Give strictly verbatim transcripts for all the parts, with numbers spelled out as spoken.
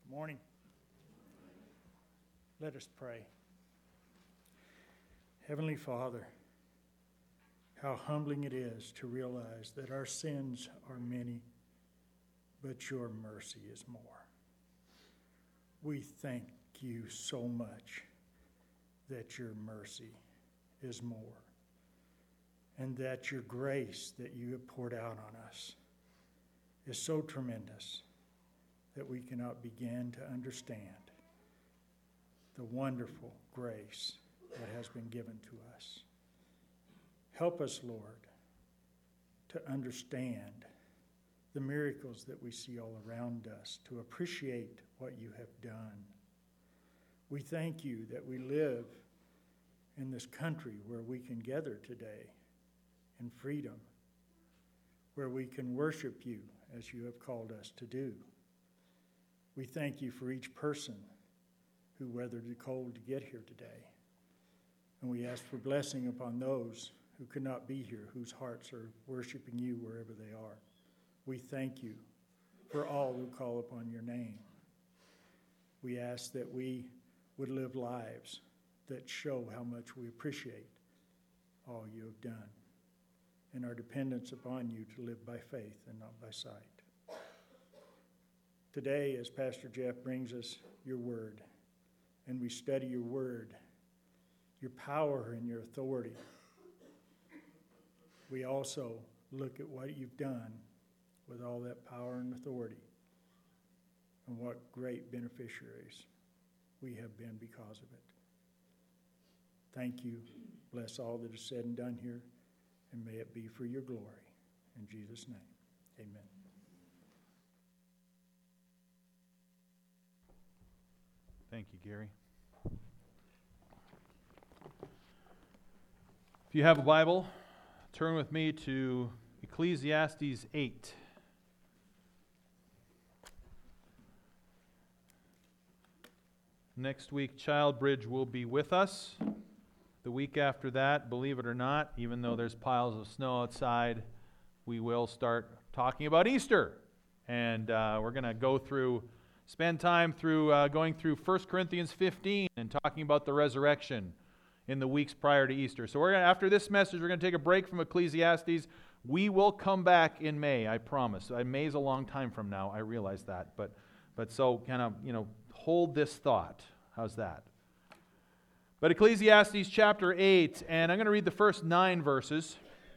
Morning. Let us pray. Heavenly Father, how humbling it is to realize that our sins are many, but your mercy is more. We thank you so much that your mercy is more, and that your grace that you have poured out on us is so tremendous that we cannot begin to understand the wonderful grace that has been given to us. Help us, Lord, to understand the miracles that we see all around us, to appreciate what you have done. We thank you that we live in this country where we can gather today in freedom, where we can worship you as you have called us to do. We thank you for each person who weathered the cold to get here today. And we ask for blessing upon those who could not be here, whose hearts are worshiping you wherever they are. We thank you for all who call upon your name. We ask that we would live lives that show how much we appreciate all you have done and our dependence upon you to live by faith and not by sight. Today, as Pastor Jeff brings us your word, and we study your word, your power and your authority, we also look at what you've done with all that power and authority and what great beneficiaries we have been because of it. Thank you. Bless all that is said and done here, and may it be for your glory. In Jesus' name, amen. Thank you, Gary. If you have a Bible, turn with me to Ecclesiastes eight. Next week, Childbridge will be with us. The week after that, believe it or not, even though there's piles of snow outside, we will start talking about Easter. And uh, we're going to go through, spend time through uh, going through First Corinthians fifteen and talking about the resurrection in the weeks prior to Easter. So we're gonna, after this message, we're going to take a break from Ecclesiastes. We will come back in May, I promise. May is a long time from now, I realize that. But, but so kind of, you know, hold this thought. How's that? But Ecclesiastes chapter eight, and I'm going to read the first nine verses.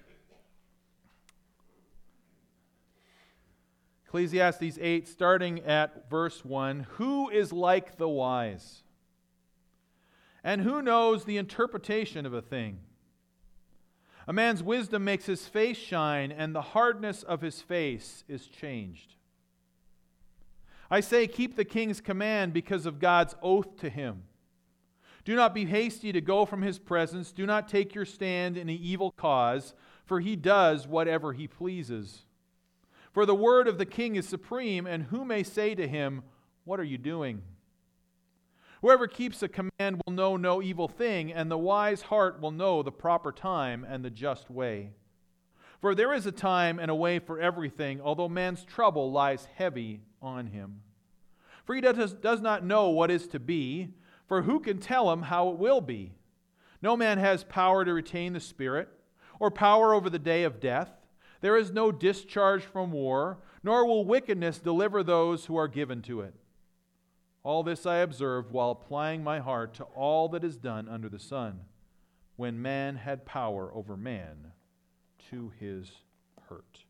Ecclesiastes eight, starting at verse one. Who is like the wise? And who knows the interpretation of a thing? A man's wisdom makes his face shine, and the hardness of his face is changed. I say, keep the king's command because of God's oath to him. Do not be hasty to go from his presence. Do not take your stand in an evil cause, for he does whatever he pleases. For the word of the king is supreme, and who may say to him, what are you doing? Whoever keeps a command will know no evil thing, and the wise heart will know the proper time and the just way. For there is a time and a way for everything, although man's trouble lies heavy on him. For he does, does not know what is to be, for who can tell him how it will be? No man has power to retain the spirit, or power over the day of death. There is no discharge from war, nor will wickedness deliver those who are given to it. All this I observed while applying my heart to all that is done under the sun, when man had power over man to his hurt.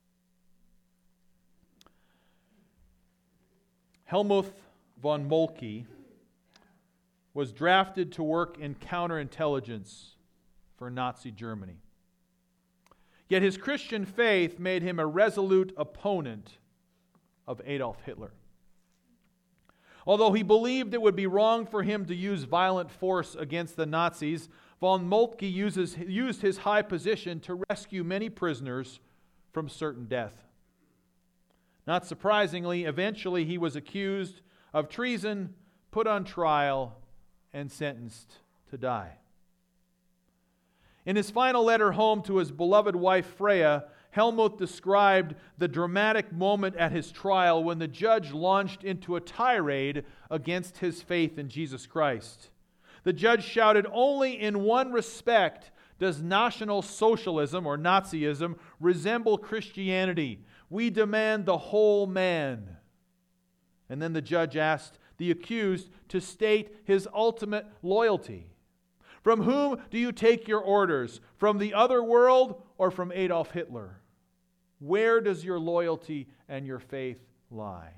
Helmuth von Moltke was drafted to work in counterintelligence for Nazi Germany. Yet his Christian faith made him a resolute opponent of Adolf Hitler. Although he believed it would be wrong for him to use violent force against the Nazis, von Moltke uses, used his high position to rescue many prisoners from certain death. Not surprisingly, eventually he was accused of treason, put on trial, and sentenced to die. In his final letter home to his beloved wife Freya, Helmuth described the dramatic moment at his trial when the judge launched into a tirade against his faith in Jesus Christ. The judge shouted, "Only in one respect does National Socialism or Nazism resemble Christianity. We demand the whole man." And then the judge asked the accused to state his ultimate loyalty. "From whom do you take your orders? From the other world or from Adolf Hitler? Where does your loyalty and your faith lie?"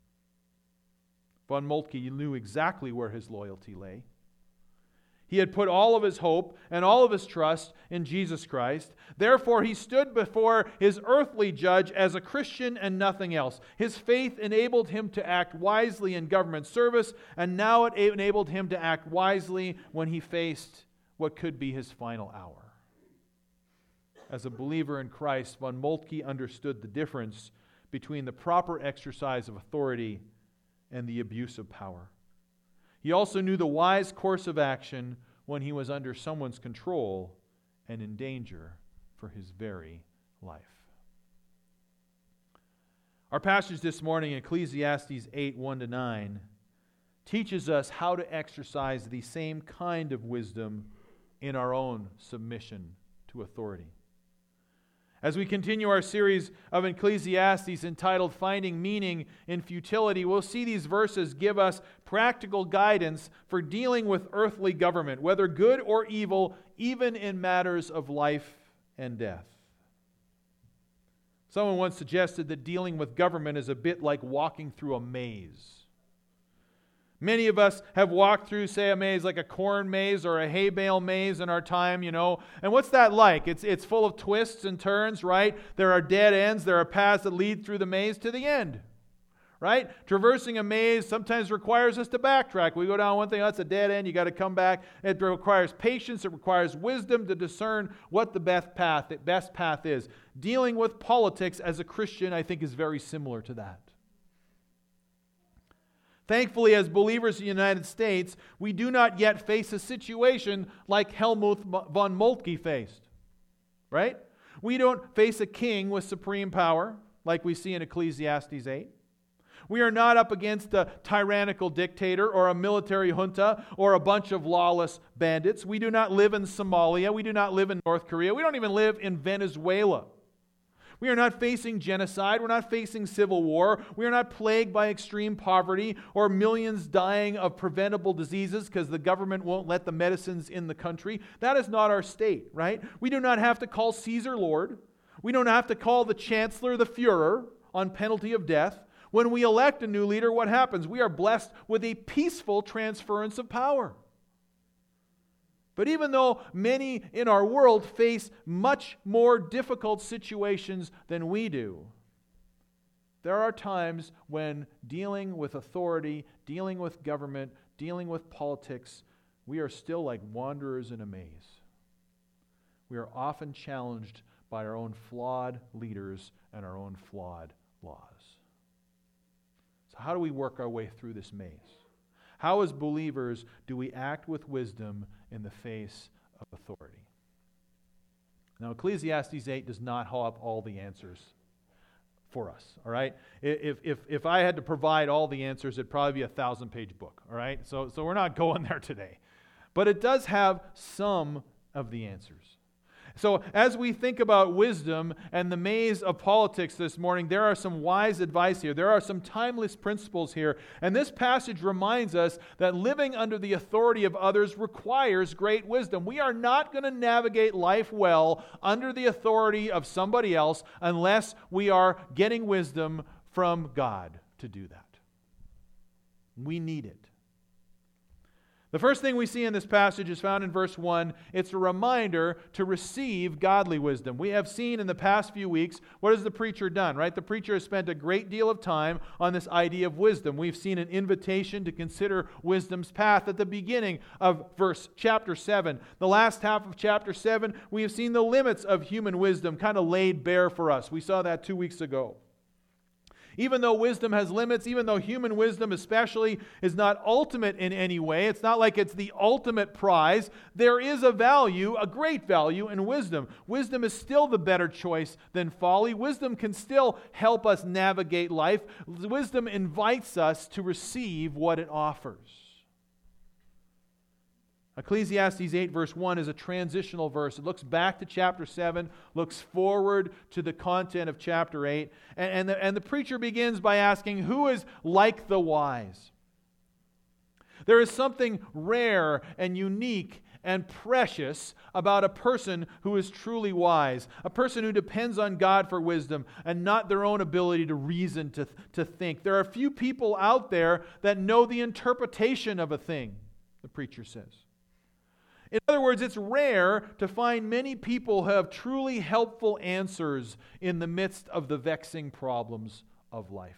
Von Moltke knew exactly where his loyalty lay. He had put all of his hope and all of his trust in Jesus Christ. Therefore, he stood before his earthly judge as a Christian and nothing else. His faith enabled him to act wisely in government service, and now it enabled him to act wisely when he faced what could be his final hour. As a believer in Christ, von Moltke understood the difference between the proper exercise of authority and the abuse of power. He also knew the wise course of action when he was under someone's control and in danger for his very life. Our passage this morning, Ecclesiastes eight, one to nine, teaches us how to exercise the same kind of wisdom in our own submission to authority. As we continue our series of Ecclesiastes entitled Finding Meaning in Futility, we'll see these verses give us practical guidance for dealing with earthly government, whether good or evil, even in matters of life and death. Someone once suggested that dealing with government is a bit like walking through a maze. Many of us have walked through, say, a maze like a corn maze or a hay bale maze in our time, you know. And what's that like? It's, it's full of twists and turns, right? There are dead ends. There are paths that lead through the maze to the end, right? Traversing a maze sometimes requires us to backtrack. We go down one thing, that's a dead end. You got to come back. It requires patience. It requires wisdom to discern what the best path, the best path is. Dealing with politics as a Christian, I think, is very similar to that. Thankfully, as believers in the United States, we do not yet face a situation like Helmuth von Moltke faced, right? We don't face a king with supreme power like we see in Ecclesiastes eight. We are not up against a tyrannical dictator or a military junta or a bunch of lawless bandits. We do not live in Somalia. We do not live in North Korea. We don't even live in Venezuela. We are not facing genocide. We're not facing civil war. We are not plagued by extreme poverty or millions dying of preventable diseases because the government won't let the medicines in the country. That is not our state, right? We do not have to call Caesar Lord. We don't have to call the chancellor the Führer on penalty of death. When we elect a new leader, what happens? We are blessed with a peaceful transference of power. But even though many in our world face much more difficult situations than we do, there are times when dealing with authority, dealing with government, dealing with politics, we are still like wanderers in a maze. We are often challenged by our own flawed leaders and our own flawed laws. So how do we work our way through this maze? How, as believers, do we act with wisdom in the face of authority? Now, Ecclesiastes eight does not hold up all the answers for us, all right? If, if, if I had to provide all the answers, it'd probably be a thousand-page book, all right? So, so we're not going there today. But it does have some of the answers. So as we think about wisdom and the maze of politics this morning, there are some wise advice here. There are some timeless principles here. And this passage reminds us that living under the authority of others requires great wisdom. We are not going to navigate life well under the authority of somebody else unless we are getting wisdom from God to do that. We need it. The first thing we see in this passage is found in verse one. It's a reminder to receive godly wisdom. We have seen in the past few weeks, what has the preacher done, right? The preacher has spent a great deal of time on this idea of wisdom. We've seen an invitation to consider wisdom's path at the beginning of verse chapter seven. The last half of chapter seven, we have seen the limits of human wisdom kind of laid bare for us. We saw that two weeks ago. Even though wisdom has limits, even though human wisdom especially is not ultimate in any way, it's not like it's the ultimate prize, there is a value, a great value in wisdom. Wisdom is still the better choice than folly. Wisdom can still help us navigate life. Wisdom invites us to receive what it offers. Ecclesiastes eight verse one is a transitional verse. It looks back to chapter seven, looks forward to the content of chapter eight. And, and, the, and the preacher begins by asking, who is like the wise? There is something rare and unique and precious about a person who is truly wise, a person who depends on God for wisdom and not their own ability to reason, to, to think. There are few people out there that know the interpretation of a thing, the preacher says. In other words, it's rare to find many people who have truly helpful answers in the midst of the vexing problems of life.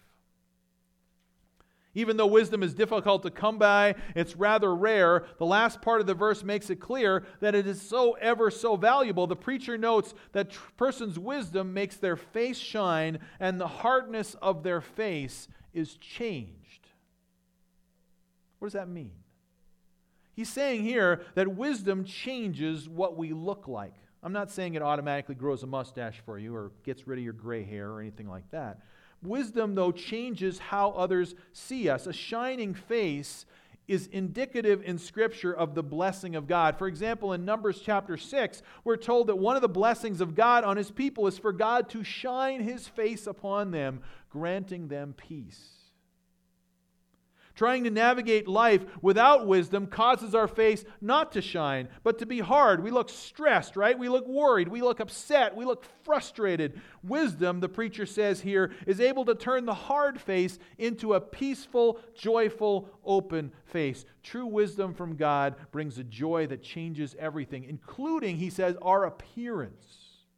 Even though wisdom is difficult to come by, it's rather rare. The last part of the verse makes it clear that it is so ever so valuable. The preacher notes that a person's wisdom makes their face shine, and the hardness of their face is changed. What does that mean? He's saying here that wisdom changes what we look like. I'm not saying it automatically grows a mustache for you or gets rid of your gray hair or anything like that. Wisdom, though, changes how others see us. A shining face is indicative in Scripture of the blessing of God. For example, in Numbers chapter six, we're told that one of the blessings of God on His people is for God to shine His face upon them, granting them peace. Trying to navigate life without wisdom causes our face not to shine, but to be hard. We look stressed, right? We look worried. We look upset. We look frustrated. Wisdom, the preacher says here, is able to turn the hard face into a peaceful, joyful, open face. True wisdom from God brings a joy that changes everything, including, he says, our appearance.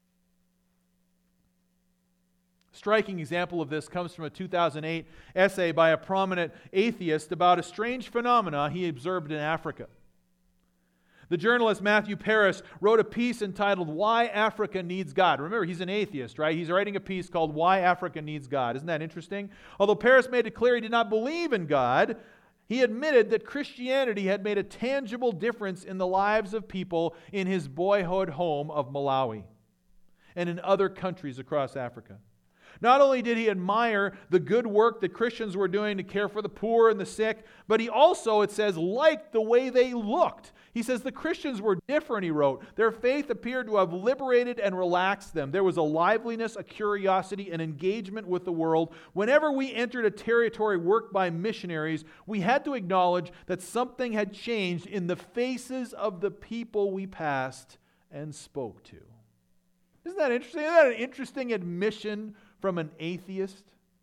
Striking example of this comes from a two thousand eight essay by a prominent atheist about a strange phenomena he observed in Africa. The journalist Matthew Paris wrote a piece entitled Why Africa Needs God. Remember, he's an atheist, right? He's writing a piece called Why Africa Needs God. Isn't that interesting? Although Paris made it clear he did not believe in God, he admitted that Christianity had made a tangible difference in the lives of people in his boyhood home of Malawi and in other countries across Africa. Not only did he admire the good work that Christians were doing to care for the poor and the sick, but he also, it says, liked the way they looked. He says the Christians were different, he wrote. Their faith appeared to have liberated and relaxed them. There was a liveliness, a curiosity, an engagement with the world. Whenever we entered a territory worked by missionaries, we had to acknowledge that something had changed in the faces of the people we passed and spoke to. Isn't that interesting? Isn't that an interesting admission from an atheist?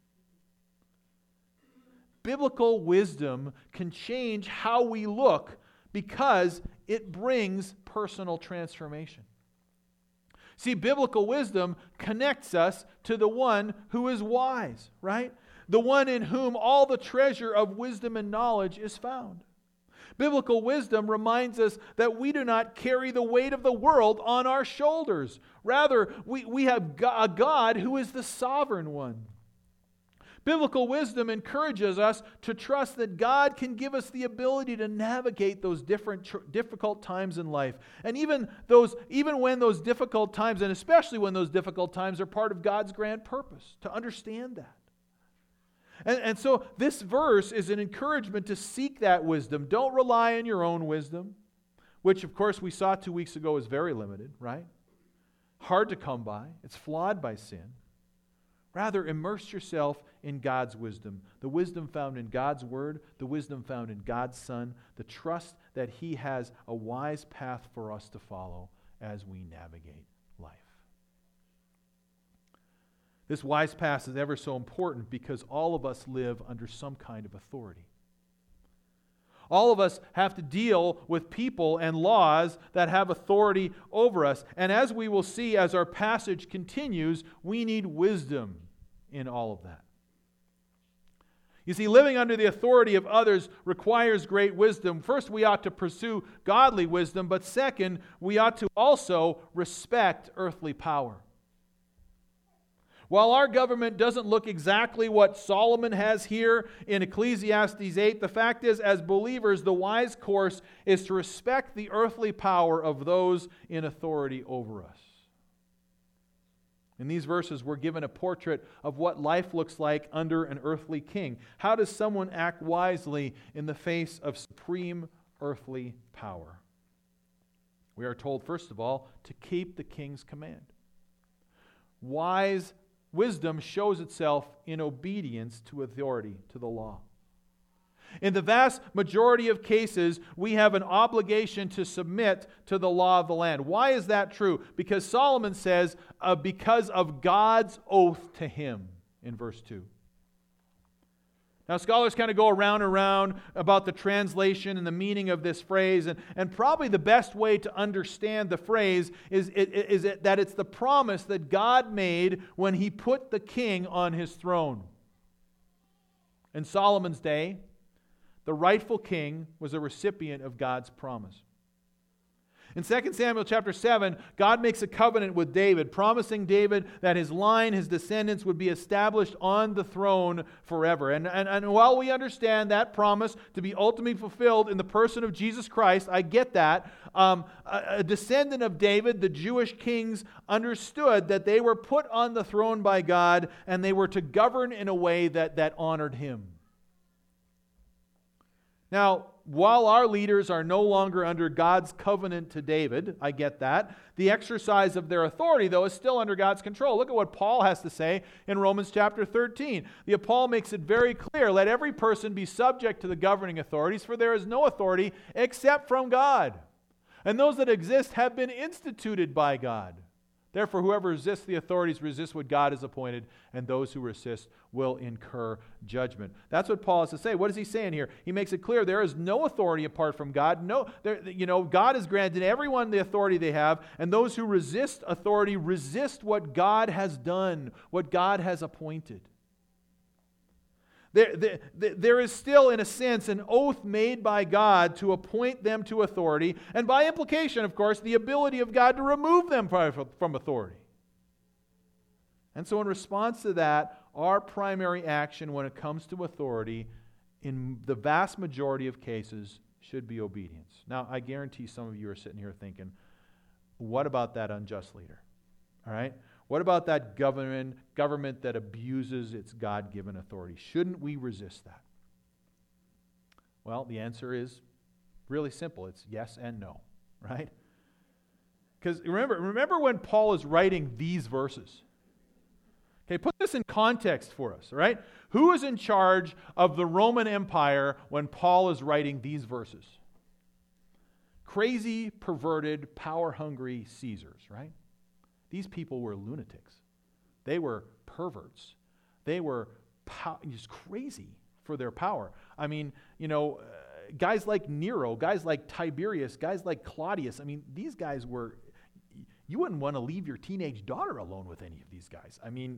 Biblical wisdom can change how we look because it brings personal transformation. See, biblical wisdom connects us to the one who is wise, right? The one in whom all the treasure of wisdom and knowledge is found. Biblical wisdom reminds us that we do not carry the weight of the world on our shoulders. Rather, we, we have a God who is the sovereign one. Biblical wisdom encourages us to trust that God can give us the ability to navigate those different tr- difficult times in life. And even those, even when those difficult times, and especially when those difficult times are part of God's grand purpose, to understand that. And, and so this verse is an encouragement to seek that wisdom. Don't rely on your own wisdom, which of course we saw two weeks ago is very limited, right? Hard to come by. It's flawed by sin. Rather, immerse yourself in God's wisdom. The wisdom found in God's Word, the wisdom found in God's Son, the trust that He has a wise path for us to follow as we navigate life. This wise path is ever so important because all of us live under some kind of authority. All of us have to deal with people and laws that have authority over us. And as we will see as our passage continues, we need wisdom in all of that. You see, living under the authority of others requires great wisdom. First, we ought to pursue godly wisdom, but second, we ought to also respect earthly power. While our government doesn't look exactly what Solomon has here in Ecclesiastes eight, the fact is, as believers, the wise course is to respect the earthly power of those in authority over us. In these verses, we're given a portrait of what life looks like under an earthly king. How does someone act wisely in the face of supreme earthly power? We are told, first of all, to keep the king's command. Wise wisdom shows itself in obedience to authority, to the law. In the vast majority of cases, we have an obligation to submit to the law of the land. Why is that true? Because Solomon says, uh, because of God's oath to him, in verse two. Now, scholars kind of go around and around about the translation and the meaning of this phrase, and, and probably the best way to understand the phrase is, is it, that it's the promise that God made when He put the king on his throne. In Solomon's day, the rightful king was a recipient of God's promise. In Second Samuel chapter seven, God makes a covenant with David, promising David that his line, his descendants, would be established on the throne forever. And, and, and while we understand that promise to be ultimately fulfilled in the person of Jesus Christ, I get that, um, a, a descendant of David, the Jewish kings, understood that they were put on the throne by God and they were to govern in a way that, that honored Him. Now, while our leaders are no longer under God's covenant to David, I get that, the exercise of their authority, though, is still under God's control. Look at what Paul has to say in Romans chapter thirteen. The Paul makes it very clear, let every person be subject to the governing authorities, for there is no authority except from God. And those that exist have been instituted by God. Therefore, whoever resists the authorities resists what God has appointed, and those who resist will incur judgment. That's what Paul has to say. What is he saying here? He makes it clear there is no authority apart from God. No, there, you know, God has granted everyone the authority they have, and those who resist authority resist what God has done, what God has appointed. There, there, there is still, in a sense, an oath made by God to appoint them to authority, and by implication, of course, the ability of God to remove them from authority. And so in response to that, our primary action when it comes to authority, in the vast majority of cases, should be obedience. Now, I guarantee some of you are sitting here thinking, what about that unjust leader? All right? What about that government, government that abuses its God-given authority? Shouldn't we resist that? Well, the answer is really simple. It's yes and no, right? Because remember, remember when Paul is writing these verses. Okay, put this in context for us, all right? Who is in charge of the Roman Empire when Paul is writing these verses? Crazy, perverted, power-hungry Caesars, right? These people were lunatics. They were perverts. They were pow- just crazy for their power. I mean, you know, uh, guys like Nero, guys like Tiberius, guys like Claudius, I mean, these guys were, you wouldn't want to leave your teenage daughter alone with any of these guys. I mean,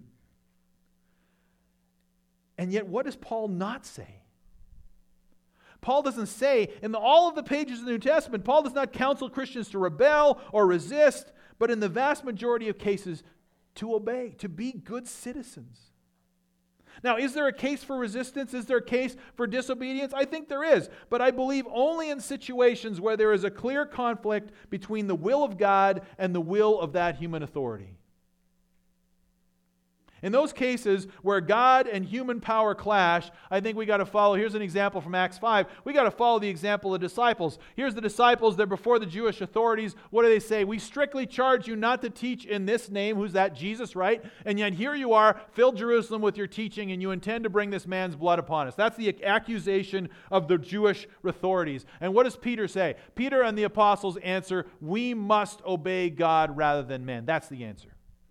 and yet what does Paul not say? Paul doesn't say, in the, all of the pages of the New Testament, Paul does not counsel Christians to rebel or resist, but in the vast majority of cases, to obey, to be good citizens. Now, is there a case for resistance? Is there a case for disobedience? I think there is, but I believe only in situations where there is a clear conflict between the will of God and the will of that human authority. In those cases where God and human power clash, I think we got to follow, here's an example from Acts five, we got to follow the example of the disciples. Here's the disciples, they're before the Jewish authorities. What do they say? We strictly charge you not to teach in this name. Who's that? Jesus, right? And yet here you are, filled Jerusalem with your teaching, and you intend to bring this man's blood upon us. That's the accusation of the Jewish authorities. And what does Peter say? Peter and the apostles answer, we must obey God rather than men. That's the answer.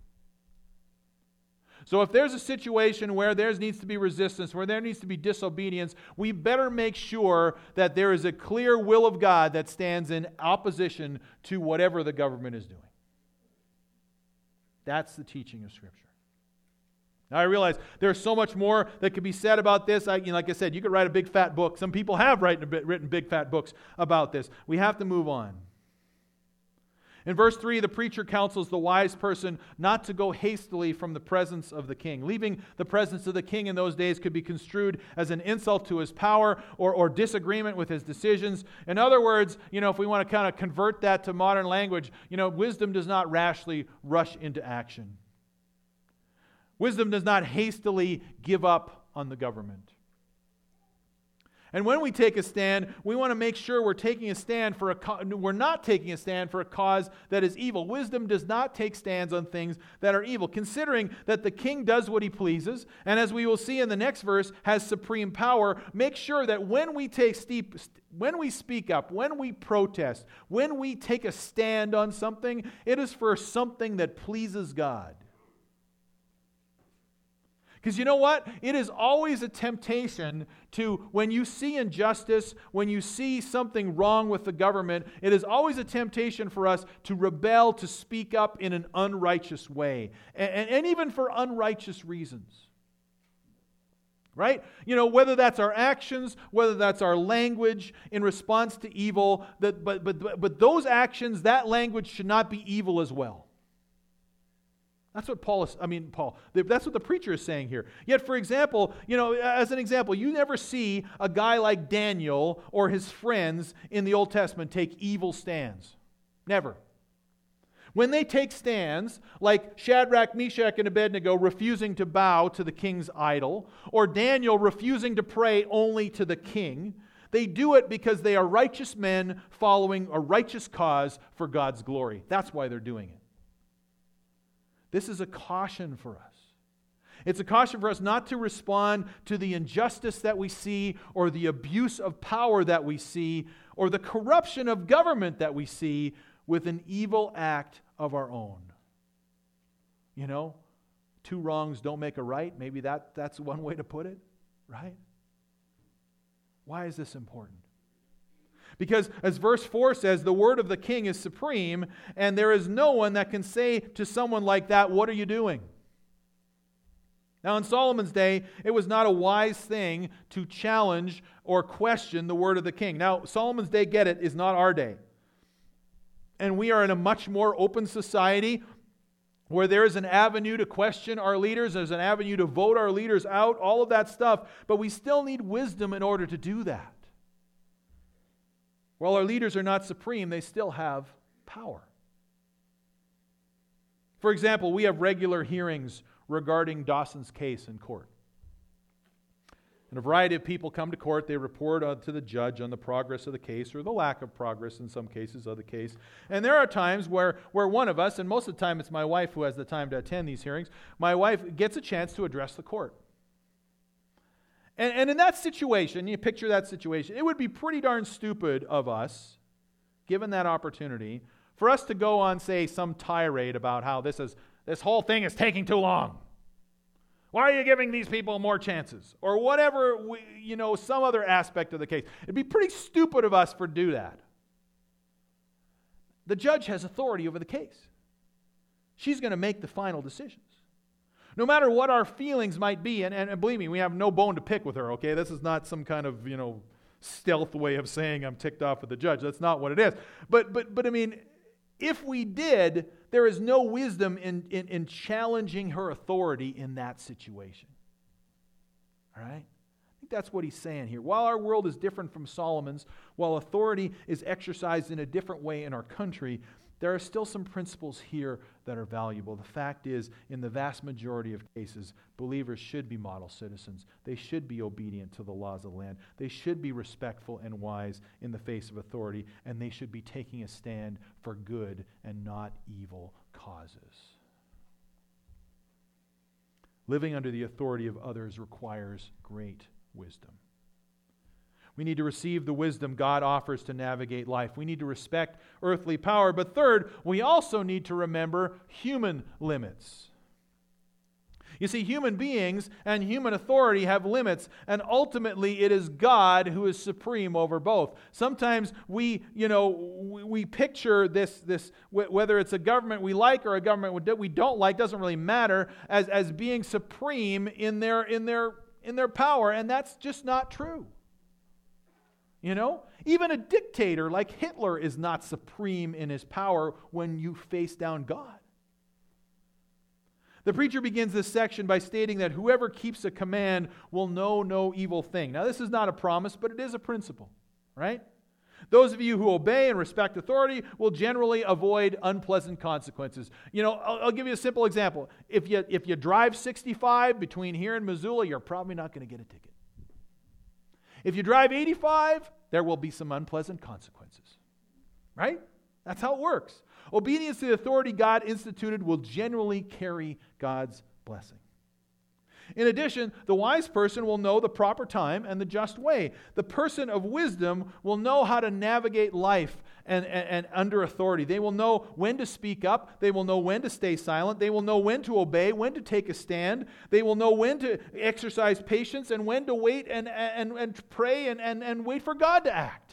So if there's a situation where there needs to be resistance, where there needs to be disobedience, we better make sure that there is a clear will of God that stands in opposition to whatever the government is doing. That's the teaching of Scripture. Now I realize there's so much more that could be said about this. I, you know, like I said, you could write a big fat book. Some people have written, written big fat books about this. We have to move on. In verse three, the preacher counsels the wise person not to go hastily from the presence of the king. Leaving the presence of the king in those days could be construed as an insult to his power or, or disagreement with his decisions. In other words, you know, if we want to kind of convert that to modern language, you know, wisdom does not rashly rush into action. Wisdom does not hastily give up on the government. And when we take a stand, we want to make sure we're taking a stand for a co- we're not taking a stand for a cause that is evil. Wisdom does not take stands on things that are evil, considering that the king does what he pleases, and as we will see in the next verse, has supreme power. Make sure that when we take steep, when we speak up, when we protest, when we take a stand on something, it is for something that pleases God. Because you know what? It is always a temptation to, when you see injustice, when you see something wrong with the government, it is always a temptation for us to rebel, to speak up in an unrighteous way, and, and, and even for unrighteous reasons. Right? You know, whether that's our actions, whether that's our language in response to evil, that, but, but, but those actions, that language should not be evil as well. That's what Paul is, I mean, Paul, that's what the preacher is saying here. Yet, for example, you know, as an example, you never see a guy like Daniel or his friends in the Old Testament take evil stands. Never. When they take stands, like Shadrach, Meshach, and Abednego refusing to bow to the king's idol, or Daniel refusing to pray only to the king, they do it because they are righteous men following a righteous cause for God's glory. That's why they're doing it. This is a caution for us. It's a caution for us not to respond to the injustice that we see, or the abuse of power that we see, or the corruption of government that we see with an evil act of our own. You know, two wrongs don't make a right. Maybe that, that's one way to put it, right? Why is this important? Because as verse four says, the word of the king is supreme, and there is no one that can say to someone like that, "What are you doing?" Now in Solomon's day, it was not a wise thing to challenge or question the word of the king. Now Solomon's day, get it, is not our day. And we are in a much more open society where there is an avenue to question our leaders, there's an avenue to vote our leaders out, all of that stuff, but we still need wisdom in order to do that. While our leaders are not supreme, they still have power. For example, we have regular hearings regarding Dawson's case in court. And a variety of people come to court. They report uh, to the judge on the progress of the case, or the lack of progress in some cases of the case. And there are times where, where one of us, and most of the time it's my wife who has the time to attend these hearings, my wife gets a chance to address the court. And, and in that situation, you picture that situation, it would be pretty darn stupid of us, given that opportunity, for us to go on, say, some tirade about how this is this whole thing is taking too long. Why are you giving these people more chances? Or whatever, we, you know, some other aspect of the case. It'd be pretty stupid of us for do that. The judge has authority over the case. She's going to make the final decisions. No matter what our feelings might be, and, and believe me, we have no bone to pick with her, okay? This is not some kind of, you know, stealth way of saying I'm ticked off with the judge. That's not what it is. But, but, but I mean, if we did, there is no wisdom in, in, in challenging her authority in that situation. All right? I think that's what he's saying here. While our world is different from Solomon's, while authority is exercised in a different way in our country, there are still some principles here that are valuable. The fact is, in the vast majority of cases, believers should be model citizens. They should be obedient to the laws of the land. They should be respectful and wise in the face of authority, and they should be taking a stand for good and not evil causes. Living under the authority of others requires great wisdom. We need to receive the wisdom God offers to navigate life. We need to respect earthly power. But third, we also need to remember human limits. You see, human beings and human authority have limits, and ultimately it is God who is supreme over both. Sometimes we, you know, we, we picture this, this, whether it's a government we like or a government we don't like, doesn't really matter, as, as being supreme in their, in their, in their power, and that's just not true. You know, even a dictator like Hitler is not supreme in his power when you face down God. The preacher begins this section by stating that whoever keeps a command will know no evil thing. Now, this is not a promise, but it is a principle, right? Those of you who obey and respect authority will generally avoid unpleasant consequences. You know, I'll, I'll give you a simple example. If you, if you drive sixty-five between here and Missoula, you're probably not going to get a ticket. If you drive eighty-five, there will be some unpleasant consequences, right? That's how it works. Obedience to the authority God instituted will generally carry God's blessing. In addition, the wise person will know the proper time and the just way. The person of wisdom will know how to navigate life and, and, and under authority. They will know when to speak up. They will know when to stay silent. They will know when to obey, when to take a stand. They will know when to exercise patience and when to wait and, and, and pray and, and, and wait for God to act.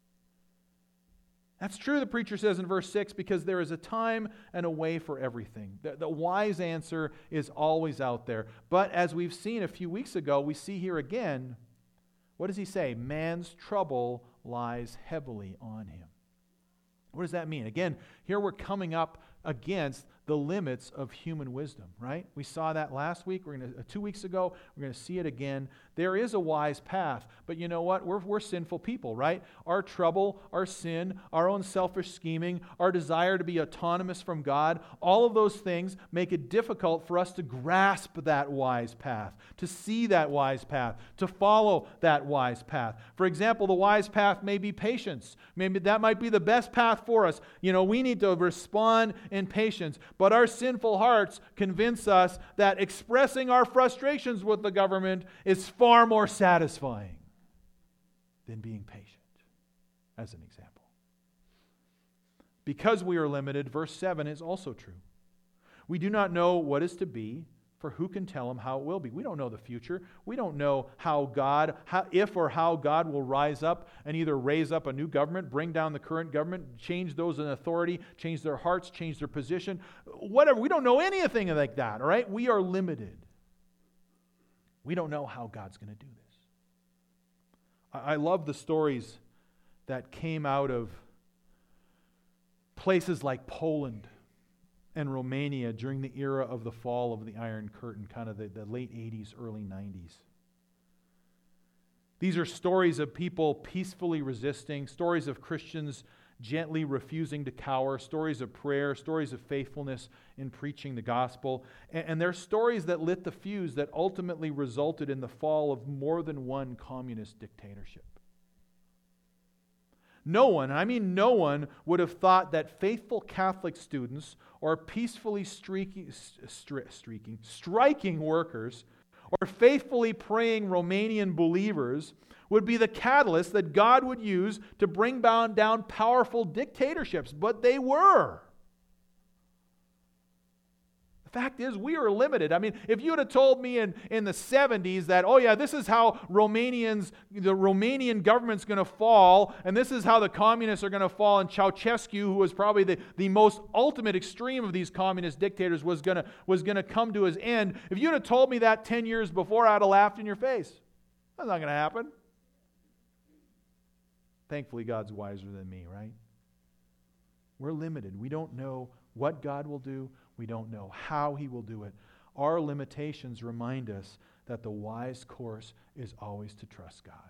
That's true, the preacher says in verse six, because there is a time and a way for everything. The, the wise answer is always out there. But as we've seen a few weeks ago, we see here again, what does he say? Man's trouble lies heavily on him. What does that mean? Again, here we're coming up against the limits of human wisdom, right? We saw that last week. We're going to, uh, two weeks ago. We're going to see it again. There is a wise path, but you know what? We're, we're sinful people, right? Our trouble, our sin, our own selfish scheming, our desire to be autonomous from God, all of those things make it difficult for us to grasp that wise path, to see that wise path, to follow that wise path. For example, the wise path may be patience. Maybe that might be the best path for us. You know, we need to respond in patience. But our sinful hearts convince us that expressing our frustrations with the government is far more satisfying than being patient, as an example. Because we are limited, verse seven is also true. We do not know what is to be, for who can tell him how it will be? We don't know the future. We don't know how God, how, if or how God will rise up and either raise up a new government, bring down the current government, change those in authority, change their hearts, change their position, whatever. We don't know anything like that, all right? We are limited. We don't know how God's going to do this. I, I love the stories that came out of places like Poland and Romania during the era of the fall of the Iron Curtain, kind of the, the late eighties, early nineties. These are stories of people peacefully resisting, stories of Christians gently refusing to cower, stories of prayer, stories of faithfulness in preaching the gospel. And, and they're stories that lit the fuse that ultimately resulted in the fall of more than one communist dictatorship. No one, I mean no one, would have thought that faithful Catholic students or peacefully streaking, stri- streaking, striking workers or faithfully praying Romanian believers would be the catalyst that God would use to bring down powerful dictatorships, but they were. Fact is, we are limited. I mean, if you would have told me in, in the seventies that, oh yeah, this is how Romanians, the Romanian government's going to fall, and this is how the communists are going to fall, and Ceausescu, who was probably the, the most ultimate extreme of these communist dictators, was going to was going to come to his end. If you would have told me that ten years before, I'd have laughed in your face. That's not going to happen. Thankfully, God's wiser than me, right? We're limited. We don't know what God will do. We don't know how He will do it. Our limitations remind us that the wise course is always to trust God.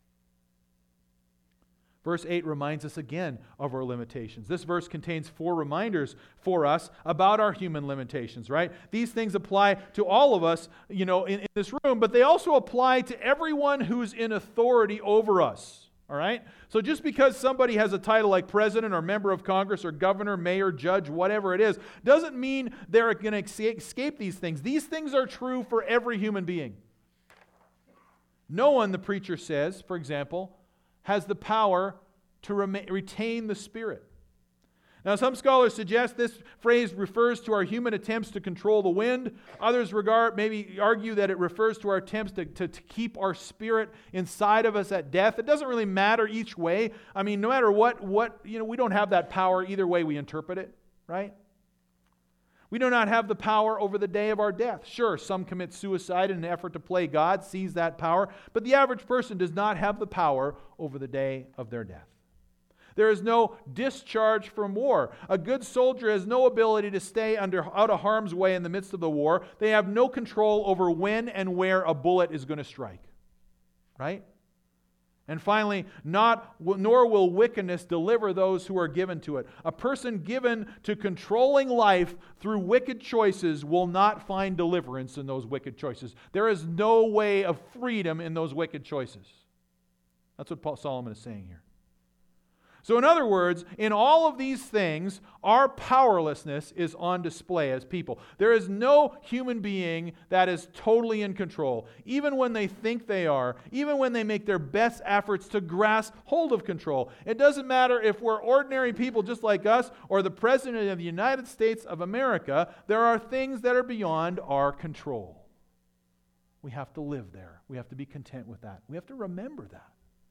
Verse eight reminds us again of our limitations. This verse contains four reminders for us about our human limitations, right? These things apply to all of us, you know, in, in this room, but they also apply to everyone who's in authority over us. All right? So just because somebody has a title like president or member of Congress or governor, mayor, judge, whatever it is, doesn't mean they're going to escape these things. These things are true for every human being. No one, the preacher says, for example, has the power to remain, retain the Spirit. Now, some scholars suggest this phrase refers to our human attempts to control the wind. Others regard, maybe argue that it refers to our attempts to, to, to keep our spirit inside of us at death. It doesn't really matter each way. I mean, no matter what, what, you know, we don't have that power either way we interpret it, right? We do not have the power over the day of our death. Sure, some commit suicide in an effort to play God, seize that power, but the average person does not have the power over the day of their death. There is no discharge from war. A good soldier has no ability to stay under, out of harm's way in the midst of the war. They have no control over when and where a bullet is going to strike. Right? And finally, not nor will wickedness deliver those who are given to it. A person given to controlling life through wicked choices will not find deliverance in those wicked choices. There is no way of freedom in those wicked choices. That's what Paul Solomon is saying here. So in other words, in all of these things, our powerlessness is on display as people. There is no human being that is totally in control, even when they think they are, even when they make their best efforts to grasp hold of control. It doesn't matter if we're ordinary people just like us or the President of the United States of America, there are things that are beyond our control. We have to live there. We have to be content with that. We have to remember that.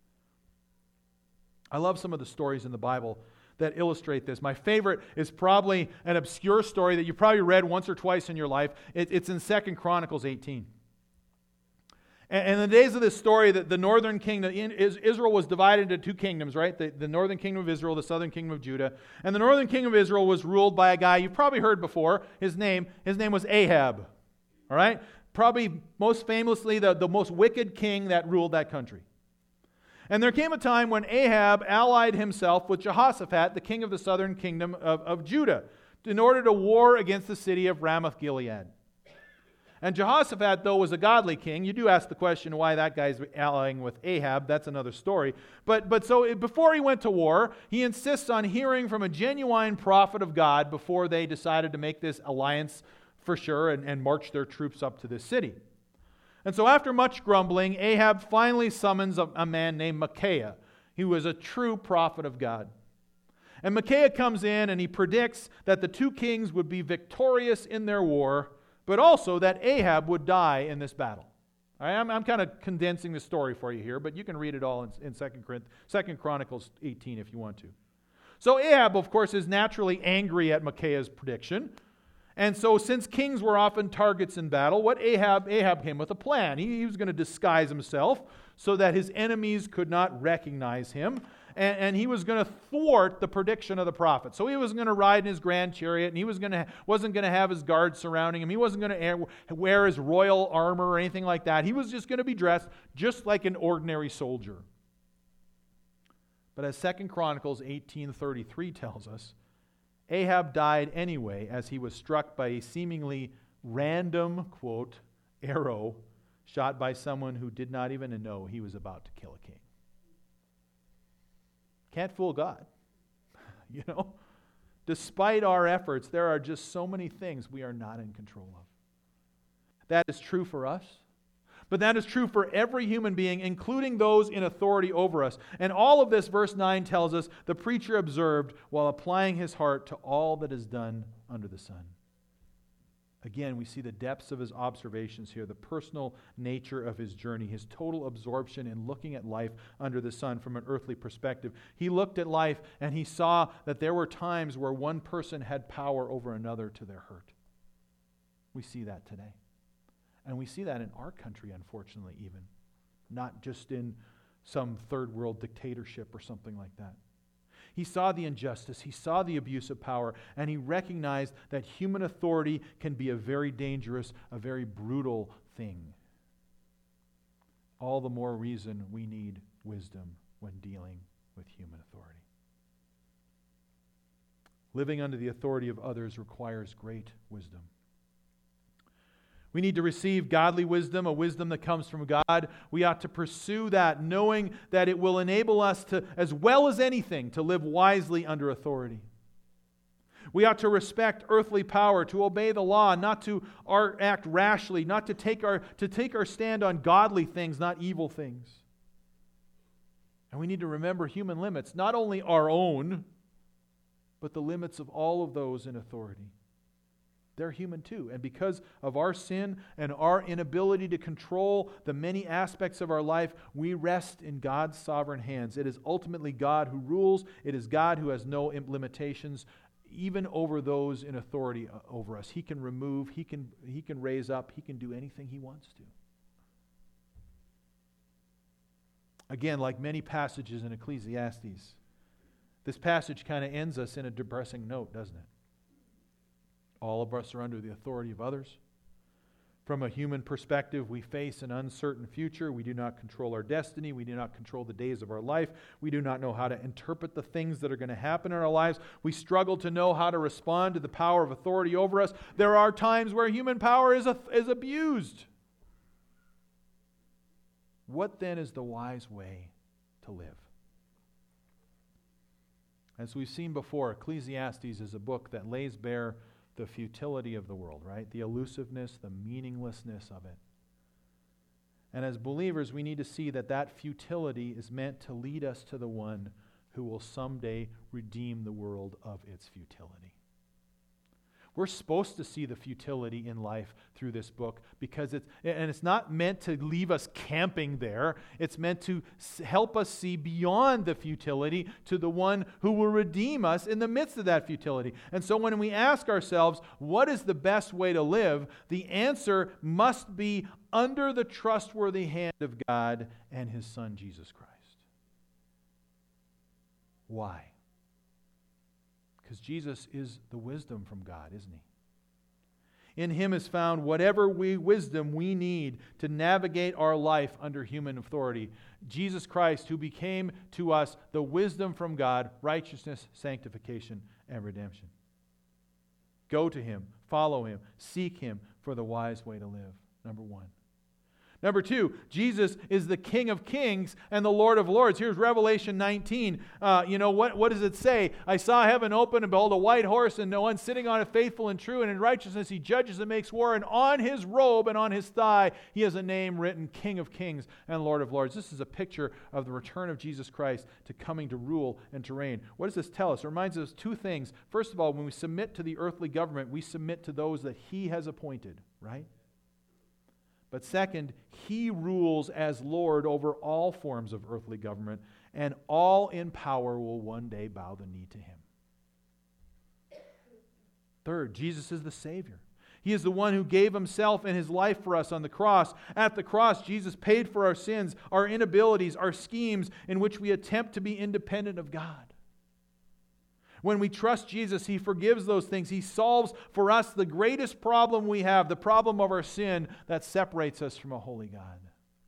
I love some of the stories in the Bible that illustrate this. My favorite is probably an obscure story that you probably read once or twice in your life. It, it's in Second Chronicles eighteen. And in the days of this story, the, the northern kingdom, Israel was divided into two kingdoms, right? The, the northern kingdom of Israel, the southern kingdom of Judah. And the northern kingdom of Israel was ruled by a guy you've probably heard before. His name, his name was Ahab. All right? Probably most famously the, the most wicked king that ruled that country. And there came a time when Ahab allied himself with Jehoshaphat, the king of the southern kingdom of, of Judah, in order to war against the city of Ramoth-Gilead. And Jehoshaphat, though, was a godly king. You do ask the question why that guy's allying with Ahab. That's another story. But, but so before he went to war, he insists on hearing from a genuine prophet of God before they decided to make this alliance for sure and, and march their troops up to this city. And so after much grumbling, Ahab finally summons a, a man named Micaiah. He was a true prophet of God. And Micaiah comes in and he predicts that the two kings would be victorious in their war, but also that Ahab would die in this battle. All right, I'm, I'm kind of condensing the story for you here, but you can read it all in, in Second Chronicles eighteen if you want to. So Ahab, of course, is naturally angry at Micaiah's prediction. And so since kings were often targets in battle, what Ahab, Ahab came with a plan. He, he was going to disguise himself so that his enemies could not recognize him. And, and he was going to thwart the prediction of the prophet. So he was going to ride in his grand chariot, and he was going to, wasn't going to have his guards surrounding him. He wasn't going to wear his royal armor or anything like that. He was just going to be dressed just like an ordinary soldier. But as Second Chronicles eighteen thirty-three tells us, Ahab died anyway as he was struck by a seemingly random, quote, arrow shot by someone who did not even know he was about to kill a king. Can't fool God. You know? Despite our efforts, there are just so many things we are not in control of. That is true for us. But that is true for every human being, including those in authority over us. And all of this, verse nine tells us, the preacher observed while applying his heart to all that is done under the sun. Again, we see the depths of his observations here, the personal nature of his journey, his total absorption in looking at life under the sun from an earthly perspective. He looked at life and he saw that there were times where one person had power over another to their hurt. We see that today. And we see that in our country, unfortunately, even. Not just in some third world dictatorship or something like that. He saw the injustice, he saw the abuse of power, and he recognized that human authority can be a very dangerous, a very brutal thing. All the more reason we need wisdom when dealing with human authority. Living under the authority of others requires great wisdom. We need to receive godly wisdom, a wisdom that comes from God. We ought to pursue that, knowing that it will enable us to, as well as anything, to live wisely under authority. We ought to respect earthly power, to obey the law, not to act rashly, not to take our, to take our stand on godly things, not evil things. And we need to remember human limits, not only our own, but the limits of all of those in authority. They're human too. And because of our sin and our inability to control the many aspects of our life, we rest in God's sovereign hands. It is ultimately God who rules. It is God who has no limitations even over those in authority over us. He can remove, he can, he can raise up, he can do anything he wants to. Again, like many passages in Ecclesiastes, this passage kind of ends us in a depressing note, doesn't it? All of us are under the authority of others. From a human perspective, we face an uncertain future. We do not control our destiny. We do not control the days of our life. We do not know how to interpret the things that are going to happen in our lives. We struggle to know how to respond to the power of authority over us. There are times where human power is, is abused. What then is the wise way to live? As we've seen before, Ecclesiastes is a book that lays bare the futility of the world, right? The elusiveness, the meaninglessness of it. And as believers, we need to see that that futility is meant to lead us to the one who will someday redeem the world of its futility. We're supposed to see the futility in life through this book because it's, and it's not meant to leave us camping there. It's meant to help us see beyond the futility to the one who will redeem us in the midst of that futility. And so when we ask ourselves, what is the best way to live? The answer must be under the trustworthy hand of God and His Son, Jesus Christ. Why? Because Jesus is the wisdom from God, isn't He? In Him is found whatever we wisdom we need to navigate our life under human authority. Jesus Christ, who became to us the wisdom from God, righteousness, sanctification, and redemption. Go to Him, follow Him, seek Him for the wise way to live. Number one. Number two, Jesus is the King of Kings and the Lord of Lords. Here's Revelation nineteen. Uh, you know, what, what does it say? I saw heaven open and behold a white horse and no one sitting on it, faithful and true, and in righteousness He judges and makes war. And on His robe and on His thigh He has a name written, King of Kings and Lord of Lords. This is a picture of the return of Jesus Christ to coming to rule and to reign. What does this tell us? It reminds us of two things. First of all, when we submit to the earthly government, we submit to those that He has appointed, right? But second, He rules as Lord over all forms of earthly government, and all in power will one day bow the knee to Him. Third, Jesus is the Savior. He is the one who gave Himself and His life for us on the cross. At the cross, Jesus paid for our sins, our inabilities, our schemes in which we attempt to be independent of God. When we trust Jesus, He forgives those things. He solves for us the greatest problem we have, the problem of our sin that separates us from a holy God.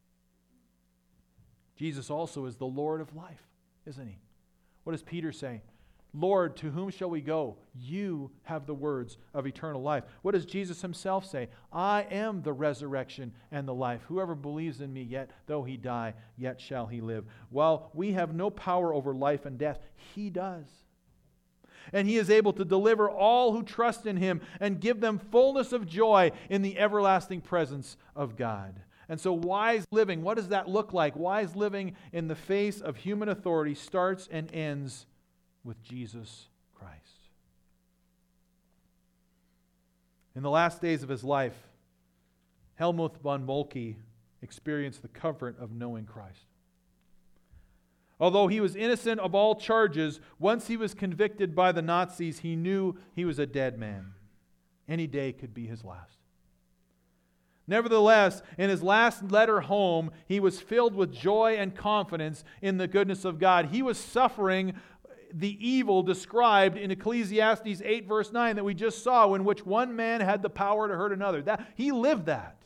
Jesus also is the Lord of life, isn't He? What does Peter say? Lord, to whom shall we go? You have the words of eternal life. What does Jesus Himself say? I am the resurrection and the life. Whoever believes in me, yet though he die, yet shall he live. While we have no power over life and death, He does. And He is able to deliver all who trust in Him and give them fullness of joy in the everlasting presence of God. And so wise living, what does that look like? Wise living in the face of human authority starts and ends with Jesus Christ. In the last days of his life, Helmut von Moltke experienced the comfort of knowing Christ. Although he was innocent of all charges, once he was convicted by the Nazis, he knew he was a dead man. Any day could be his last. Nevertheless, in his last letter home, he was filled with joy and confidence in the goodness of God. He was suffering the evil described in Ecclesiastes eight verse nine that we just saw, in which one man had the power to hurt another. That, he lived that.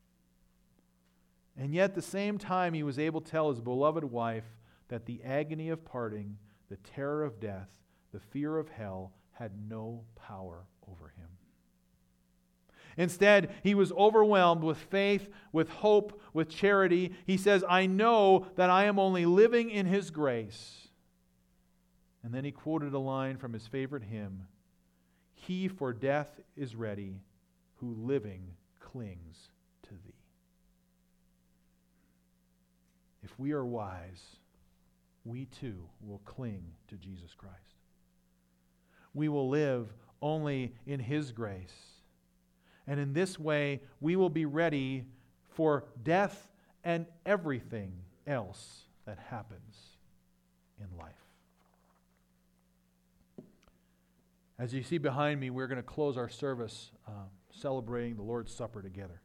And yet at the same time, he was able to tell his beloved wife that the agony of parting, the terror of death, the fear of hell had no power over him. Instead, he was overwhelmed with faith, with hope, with charity. He says, I know that I am only living in His grace. And then he quoted a line from his favorite hymn, He for death is ready, who living clings to Thee. If we are wise, we too will cling to Jesus Christ. We will live only in His grace. And in this way, we will be ready for death and everything else that happens in life. As you see behind me, we're going to close our service uh, celebrating the Lord's Supper together.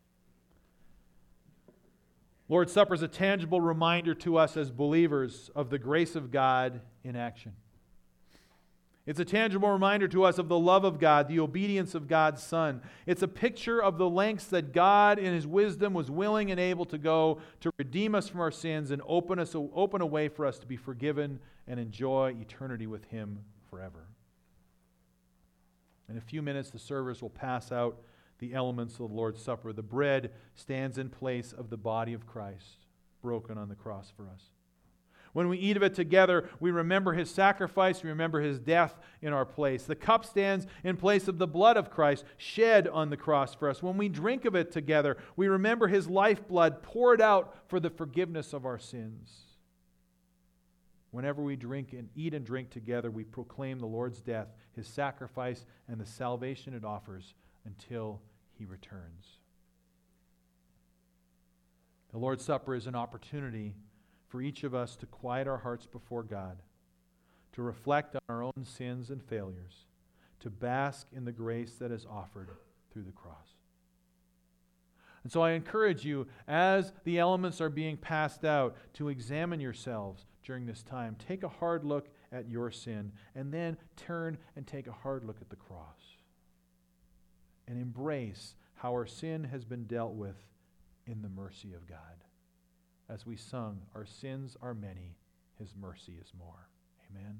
Lord's Supper is a tangible reminder to us as believers of the grace of God in action. It's a tangible reminder to us of the love of God, the obedience of God's Son. It's a picture of the lengths that God in His wisdom was willing and able to go to redeem us from our sins and open us open a way for us to be forgiven and enjoy eternity with Him forever. In a few minutes, the servers will pass out the elements of the Lord's Supper. The bread stands in place of the body of Christ, broken on the cross for us. When we eat of it together, we remember His sacrifice, we remember His death in our place. The cup stands in place of the blood of Christ, shed on the cross for us. When we drink of it together, we remember His lifeblood poured out for the forgiveness of our sins. Whenever we drink and eat and drink together, we proclaim the Lord's death, His sacrifice, and the salvation it offers until He returns. The Lord's Supper is an opportunity for each of us to quiet our hearts before God, to reflect on our own sins and failures, to bask in the grace that is offered through the cross. And so I encourage you, as the elements are being passed out, to examine yourselves during this time. Take a hard look at your sin, and then turn and take a hard look at the cross. And embrace how our sin has been dealt with in the mercy of God. As we sung, our sins are many, His mercy is more. Amen.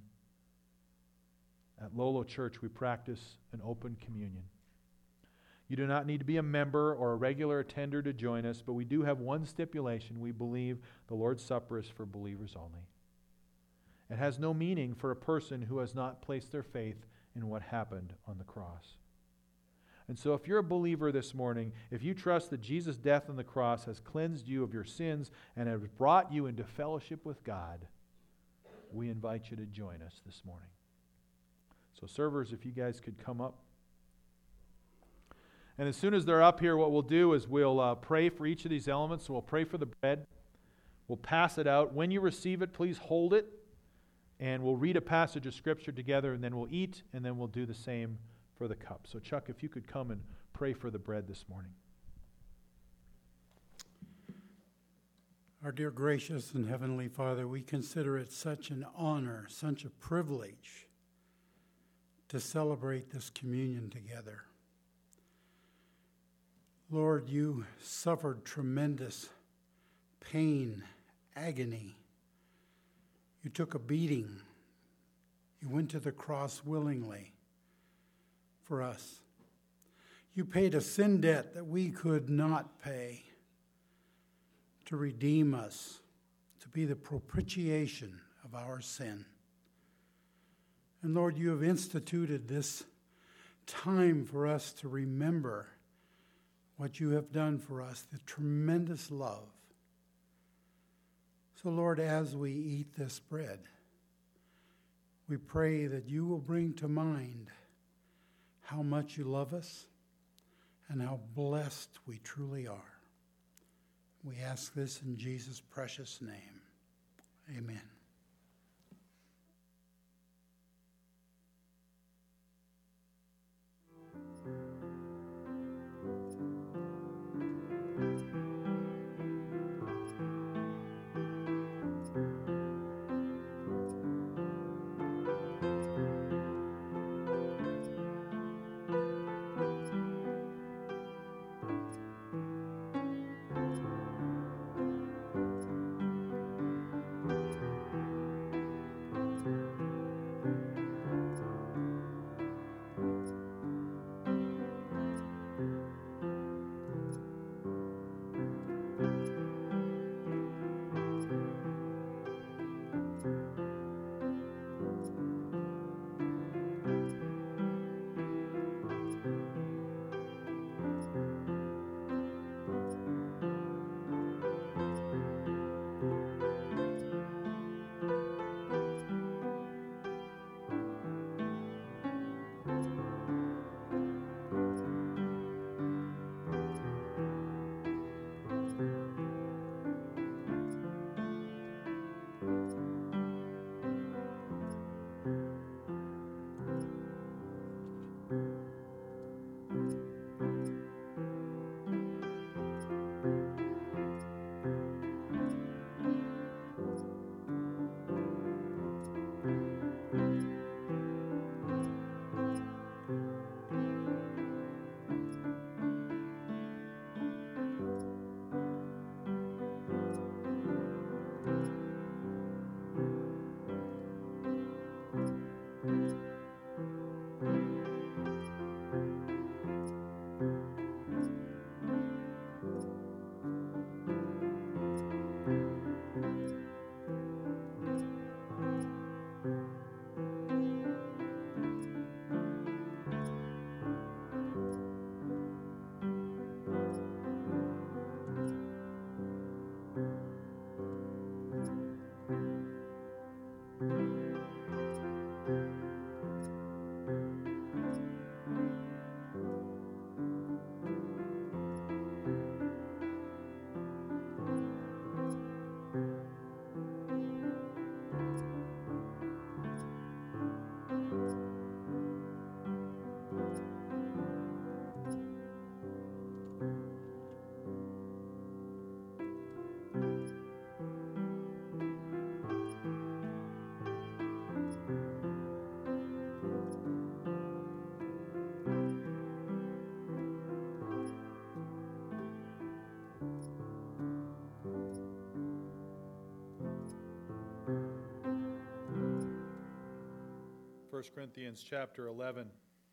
At Lolo Church, we practice an open communion. You do not need to be a member or a regular attender to join us, but we do have one stipulation. We believe the Lord's Supper is for believers only. It has no meaning for a person who has not placed their faith in what happened on the cross. And so if you're a believer this morning, if you trust that Jesus' death on the cross has cleansed you of your sins and has brought you into fellowship with God, we invite you to join us this morning. So servers, if you guys could come up. And as soon as they're up here, what we'll do is we'll uh, pray for each of these elements. So we'll pray for the bread. We'll pass it out. When you receive it, please hold it. And we'll read a passage of Scripture together, and then we'll eat, and then we'll do the same for the cup. So Chuck, if you could come and pray for the bread this morning. Our dear gracious and heavenly Father, we consider it such an honor, such a privilege to celebrate this communion together. Lord, you suffered tremendous pain, agony. You took a beating. You went to the cross willingly for us. You paid a sin debt that we could not pay to redeem us, to be the propitiation of our sin. And Lord, you have instituted this time for us to remember what you have done for us, the tremendous love. So Lord, as we eat this bread, we pray that you will bring to mind how much you love us and how blessed we truly are. We ask this in Jesus' precious name. Amen. First Corinthians chapter eleven.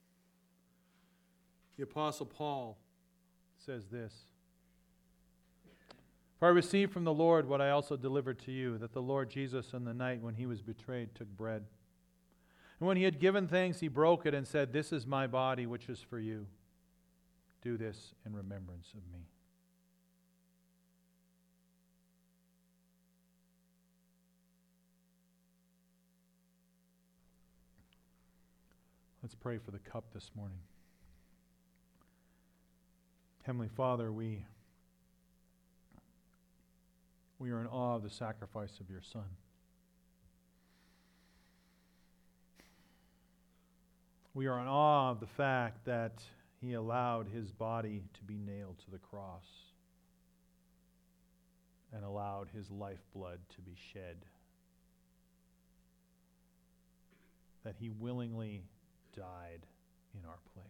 The Apostle Paul says this: For I received from the Lord what I also delivered to you, that the Lord Jesus on the night when he was betrayed took bread. And when he had given thanks, he broke it and said, This is my body, which is for you. Do this in remembrance of me. Let's pray for the cup this morning. Heavenly Father, we, we are in awe of the sacrifice of your Son. We are in awe of the fact that he allowed his body to be nailed to the cross and allowed his lifeblood to be shed. That he willingly died in our place.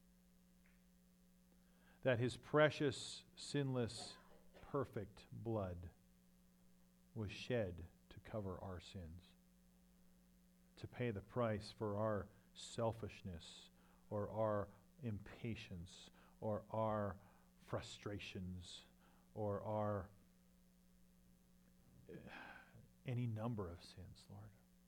That his precious, sinless, perfect blood was shed to cover our sins, to pay the price for our selfishness or our impatience or our frustrations or our any number of sins, Lord.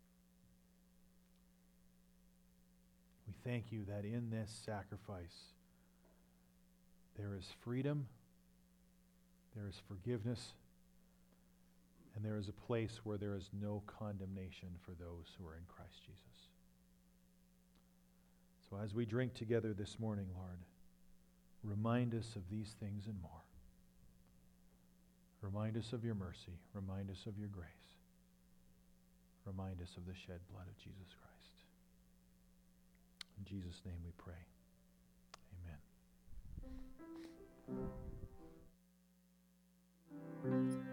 We thank you that in this sacrifice there is freedom, there is forgiveness, and there is a place where there is no condemnation for those who are in Christ Jesus. So as we drink together this morning, Lord, remind us of these things and more. Remind us of your mercy. Remind us of your grace. Remind us of the shed blood of Jesus Christ. In Jesus' name we pray. Amen.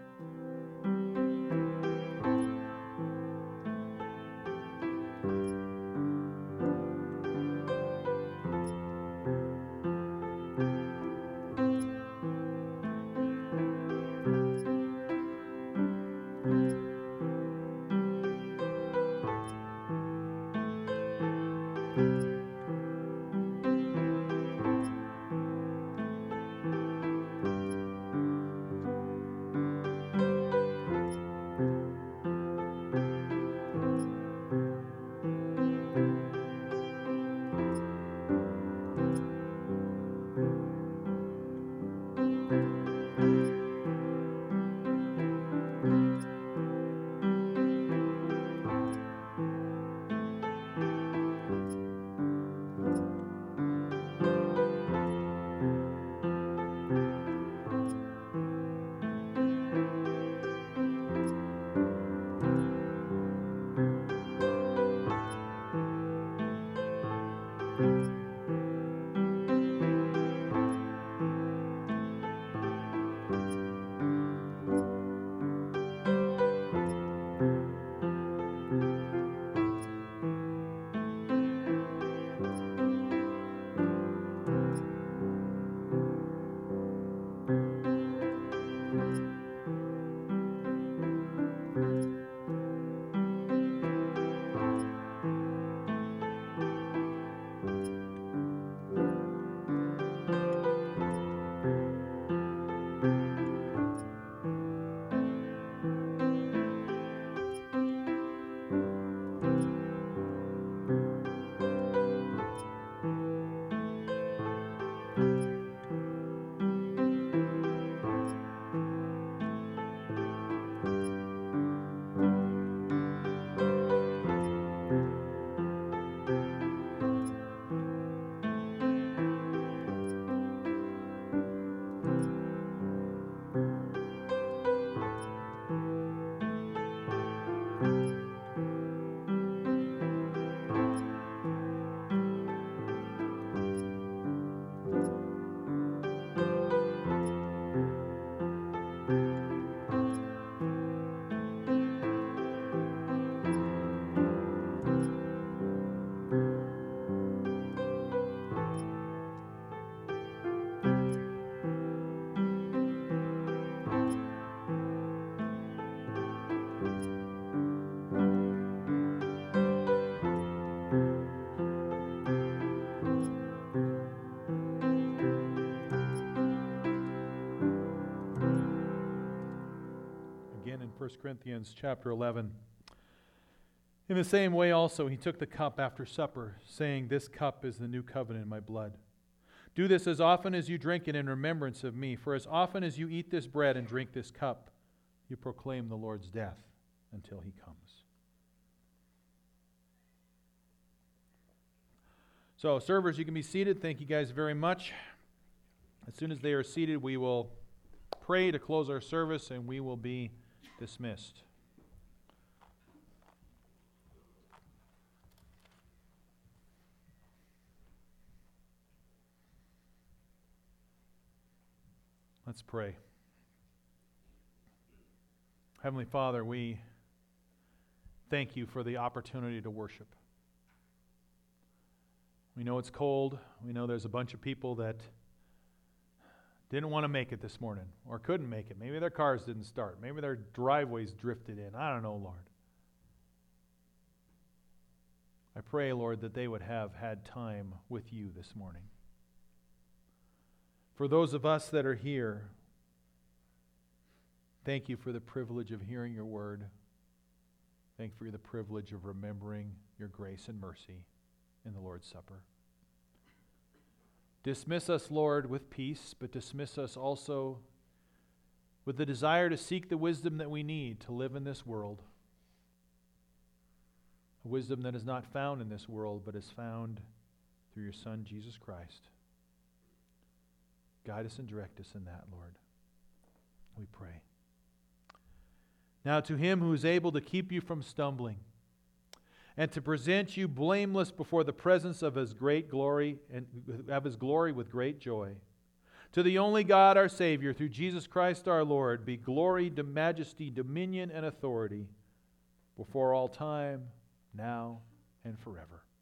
First Corinthians chapter eleven. In the same way also he took the cup after supper, saying, "This cup is the new covenant in my blood. Do this as often as you drink it in remembrance of me. For as often as you eat this bread and drink this cup, you proclaim the Lord's death until he comes." So, servers, you can be seated. Thank you guys very much. As soon as they are seated, we will pray to close our service, and we will be dismissed. Let's pray. Heavenly Father, we thank you for the opportunity to worship. We know it's cold. We know there's a bunch of people that didn't want to make it this morning or couldn't make it. Maybe their cars didn't start. Maybe their driveways drifted in. I don't know, Lord. I pray, Lord, that they would have had time with you this morning. For those of us that are here, thank you for the privilege of hearing your word. Thank you for the privilege of remembering your grace and mercy in the Lord's Supper. Dismiss us, Lord, with peace, but dismiss us also with the desire to seek the wisdom that we need to live in this world. A wisdom that is not found in this world, but is found through your Son, Jesus Christ. Guide us and direct us in that, Lord. We pray. Now to him who is able to keep you from stumbling and to present you blameless before the presence of his great glory and of his glory with great joy. To the only God, our Savior, through Jesus Christ our Lord, be glory, majesty, dominion, and authority before all time, now and forever.